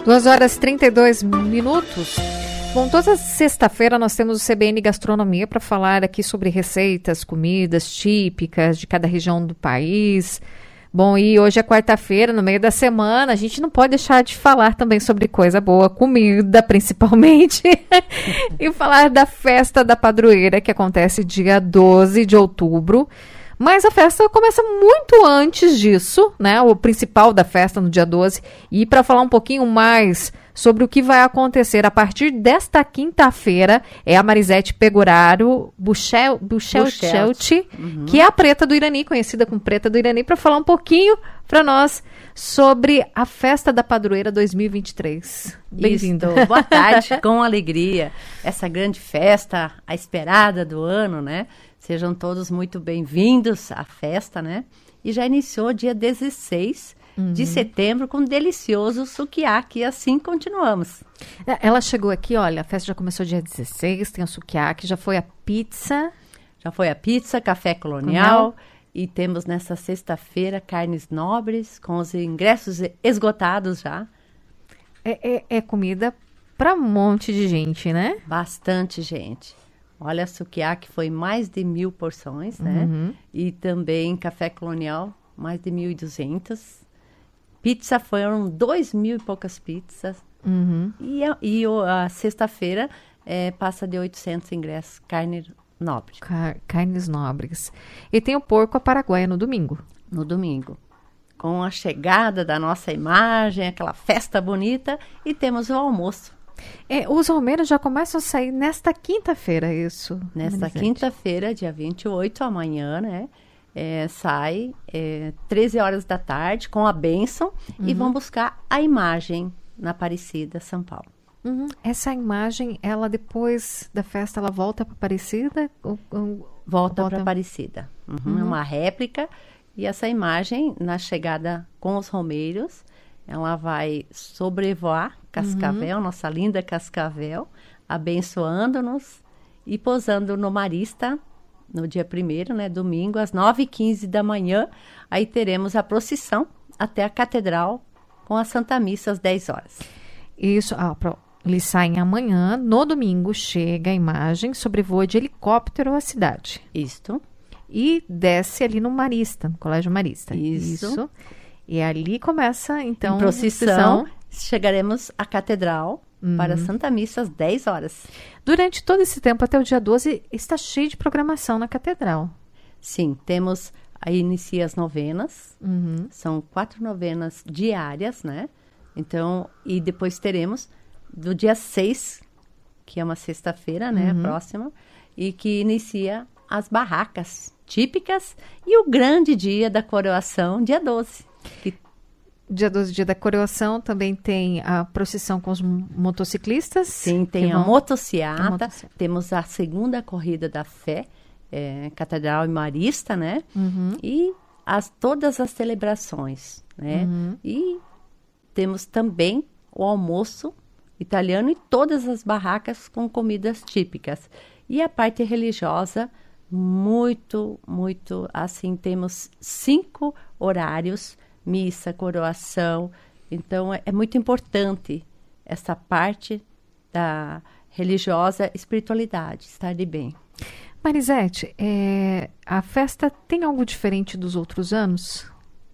2h32. Bom, toda sexta-feira nós temos o CBN Gastronomia para falar aqui sobre receitas, comidas típicas de cada região do país. Bom, e hoje é quarta-feira, no meio da semana, a gente não pode deixar de falar também sobre coisa boa, comida principalmente, e falar da Festa da Padroeira, que acontece dia 12 de outubro. Mas a festa começa muito antes disso, né? O principal da festa no dia 12. E para falar um pouquinho mais sobre o que vai acontecer a partir desta quinta-feira, é a Marisete Pegoraro Buchelt, que é a Preta do Irani, conhecida como Preta do Irani, para falar um pouquinho para nós sobre a Festa da Padroeira 2023. Bem-vindo. Boa tarde, com alegria. Essa grande festa, a esperada do ano, né? Sejam todos muito bem-vindos à festa, né? E já iniciou dia 16 de setembro com um delicioso sukiyaki e assim continuamos. Ela chegou aqui, olha, a festa já começou dia 16, tem o sukiyaki, já foi a pizza. Já foi a pizza, café colonial e temos nessa sexta-feira carnes nobres com os ingressos esgotados já. É comida para um monte de gente, né? Bastante gente. Olha, sukiyaki foi mais de 1.000 porções, né? E também café colonial, mais de 1.200. Pizza foram 2.000 e poucas pizzas. E a sexta-feira passa de 800 ingressos, carne nobre. Carnes nobres. E tem o porco à paraguaia no domingo. No domingo. Com a chegada da nossa imagem, aquela festa bonita, e temos o almoço. Os romeiros já começam a sair nesta quinta-feira, isso? Nesta quinta-feira, dia 28, amanhã, né? Sai 13 horas da tarde com a bênção e vão buscar a imagem na Aparecida, São Paulo. Essa imagem, ela depois da festa, ela volta para Aparecida? Volta para Aparecida. É uma réplica e essa imagem, na chegada com os romeiros, ela vai sobrevoar Cascavel, nossa linda Cascavel, abençoando-nos e posando no Marista, no dia 1º, né, domingo, às 9h15 da manhã. Aí teremos a procissão até a Catedral com a Santa Missa às 10 horas. Isso, eles saem amanhã, no domingo chega a imagem, sobrevoa de helicóptero a cidade. Isto. E desce ali no Marista, no Colégio Marista. Isso. E ali começa, então, em procissão, chegaremos à Catedral para a Santa Missa às 10 horas. Durante todo esse tempo, até o dia 12, está cheio de programação na Catedral. Sim, aí inicia as novenas, são 4 novenas diárias, né? Então, e depois teremos do dia 6, que é uma sexta-feira, né, próxima, e que inicia as barracas típicas e o grande dia da coroação, dia 12. Dia 12, dia da coroação, também tem a procissão com os motociclistas. Sim, tem a motociata, temos a segunda corrida da fé, Catedral e Marista, né? E todas as celebrações, né? E temos também o almoço italiano e todas as barracas com comidas típicas. E a parte religiosa, muito, assim, temos 5 horários, missa, coroação. Então, é muito importante essa parte da religiosa espiritualidade, estar de bem. Marisete, a festa tem algo diferente dos outros anos?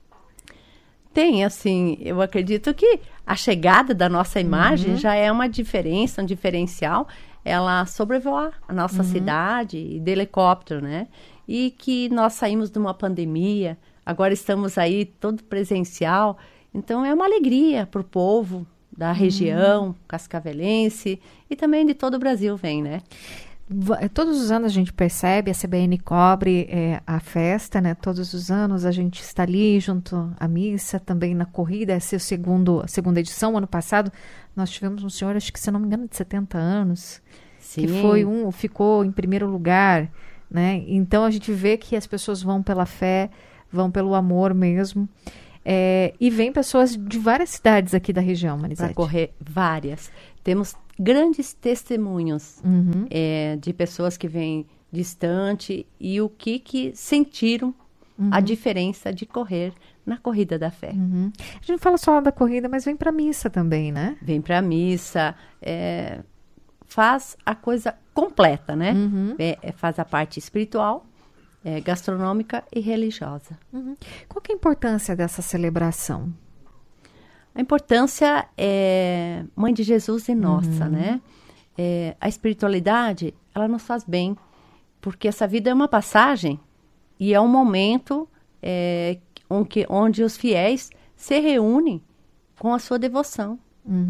Tem, assim, eu acredito que a chegada da nossa imagem já é uma diferença, um diferencial. Ela sobrevoar a nossa cidade de helicóptero, né? E que nós saímos de uma pandemia, agora estamos aí todo presencial. Então, é uma alegria para o povo da região cascavelense e também de todo o Brasil vem, né? Todos os anos a gente percebe, a CBN cobre a festa, né? Todos os anos a gente está ali junto à missa, também na corrida. Essa é a segunda edição. Ano passado nós tivemos um senhor, acho que se não me engano, de 70 anos, Sim. que ficou em primeiro lugar, né? Então a gente vê que as pessoas vão pela fé, vão pelo amor mesmo. E vem pessoas de várias cidades aqui da região, Marisete. Para correr várias. Temos grandes testemunhos de pessoas que vêm distante e o que sentiram a diferença de correr na corrida da fé. A gente fala só da corrida, mas vem para a missa também, né? Vem para a missa, faz a coisa completa, né? Faz a parte espiritual, gastronômica e religiosa. Qual que é a importância dessa celebração? A importância é Mãe de Jesus e nossa, né? A espiritualidade, ela nos faz bem, porque essa vida é uma passagem e é um momento onde os fiéis se reúnem com a sua devoção.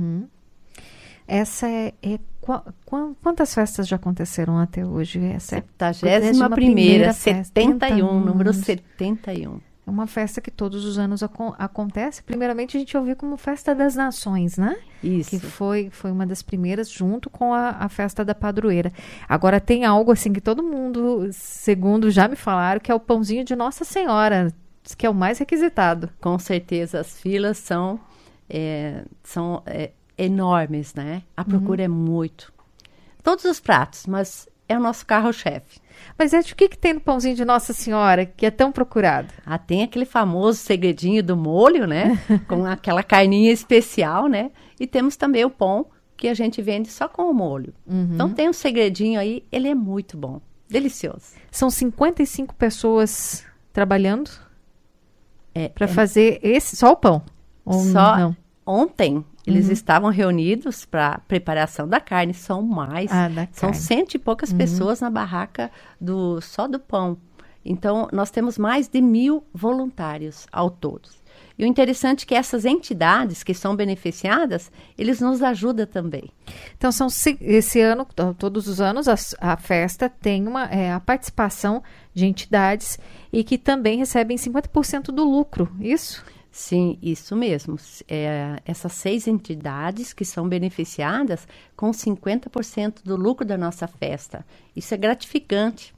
Essa quantas festas já aconteceram até hoje? Essa é a 71ª, 71, número 71. É uma festa que todos os anos acontece. Primeiramente, a gente ouviu como Festa das Nações, né? Isso. Que foi uma das primeiras, junto com a Festa da Padroeira. Agora, tem algo assim que todo mundo, segundo já me falaram, que é o pãozinho de Nossa Senhora, que é o mais requisitado. Com certeza, as filas são enormes, né? A procura é muito. Todos os pratos, mas é o nosso carro-chefe. Mas o que tem no pãozinho de Nossa Senhora que é tão procurado? Tem aquele famoso segredinho do molho, né? Com aquela carninha especial, né? E temos também o pão que a gente vende só com o molho. Então tem um segredinho aí, ele é muito bom, delicioso. São 55 pessoas trabalhando para fazer só o pão? Ou não? Ontem eles estavam reunidos para preparação da carne, são mais, são 100 e poucas pessoas na barraca só do pão. Então, nós temos mais de 1.000 voluntários ao todo. E o interessante é que essas entidades que são beneficiadas, eles nos ajudam também. Então, esse ano, todos os anos, a festa tem a participação de entidades e que também recebem 50% do lucro, isso? Sim, isso mesmo. Essas 6 entidades que são beneficiadas com 50% do lucro da nossa festa. Isso é gratificante.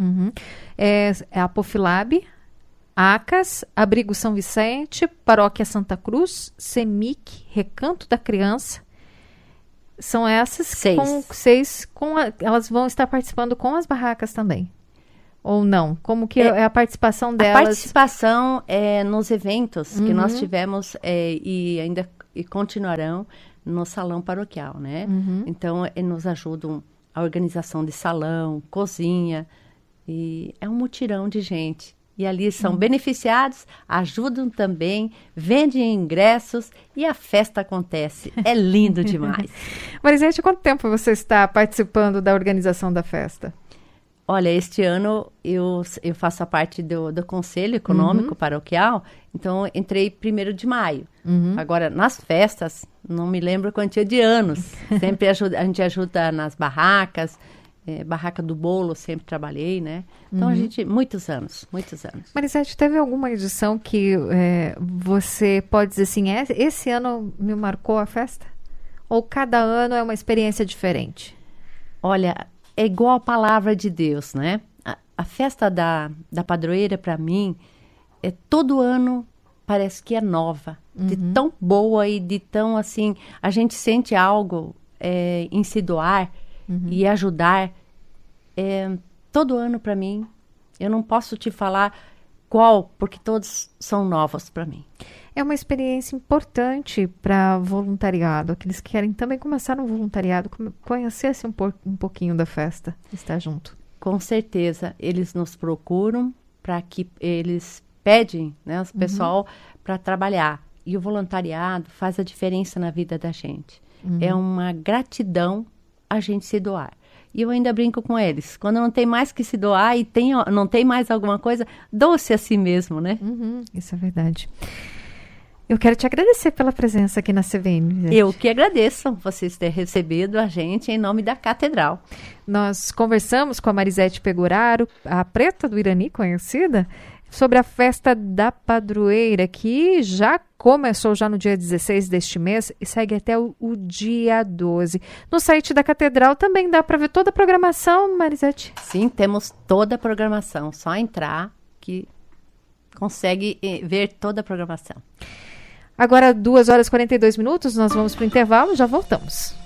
É a Apofilab, ACAS, Abrigo São Vicente, Paróquia Santa Cruz, CEMIC, Recanto da Criança. São essas 6. Elas vão estar participando com as barracas também. Ou não? Como que é a participação delas? A participação é nos eventos que nós tivemos e ainda continuarão no salão paroquial, né? Então, nos ajudam a organização de salão, cozinha, e é um mutirão de gente. E ali são beneficiados, ajudam também, vendem ingressos e a festa acontece. É lindo demais. Marisete, há quanto tempo você está participando da organização da festa? Olha, este ano eu faço a parte do Conselho Econômico Paroquial, então entrei 1º de maio. Agora, nas festas, não me lembro a quantia de anos. Sempre a gente ajuda nas barracas, barraca do bolo, sempre trabalhei, né? Então, muitos anos. Marisete, teve alguma edição que você pode dizer assim, esse ano me marcou a festa? Ou cada ano é uma experiência diferente? Olha, é igual a palavra de Deus, né? A festa da padroeira, para mim, todo ano parece que é nova. De tão boa e de tão, assim, a gente sente algo em se doar e ajudar. Todo ano, para mim, eu não posso te falar qual, porque todos são novos para mim. É uma experiência importante para voluntariado. Aqueles que querem também começar no voluntariado, conhecer-se um pouquinho da festa, estar junto. Com certeza, eles nos procuram para que eles pedem, né, o pessoal para trabalhar. E o voluntariado faz a diferença na vida da gente. É uma gratidão a gente se doar. E eu ainda brinco com eles. Quando não tem mais que se doar e não tem mais alguma coisa, doe-se a si mesmo, né? Isso é verdade. Eu quero te agradecer pela presença aqui na CBN. Gente. Eu que agradeço vocês terem recebido a gente em nome da Catedral. Nós conversamos com a Marisete Pegoraro, a preta do Irani, conhecida, sobre a festa da padroeira, que já começou já no dia 16 deste mês e segue até o dia 12. No site da Catedral também dá para ver toda a programação, Marisete? Sim, temos toda a programação. Só entrar que consegue ver toda a programação. Agora, 2h42, nós vamos para o intervalo e já voltamos.